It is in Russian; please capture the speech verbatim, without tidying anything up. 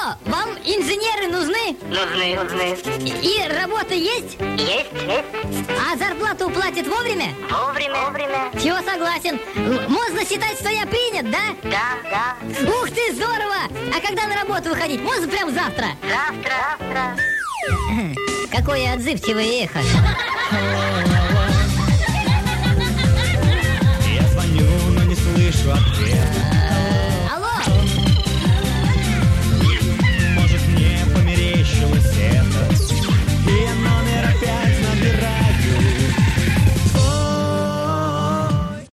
Алло, вам инженеры нужны? Нужны, нужны. И, и работа есть? Есть, есть. А зарплату платят вовремя? Вовремя, вовремя. Все, согласен. М- Можно считать, что я принят, да? Да, да. Ух ты, здорово! А когда на работу выходить? Можно прям завтра? Завтра, завтра. Какое отзывчивое эхо. Я звоню, но не слышу ответа.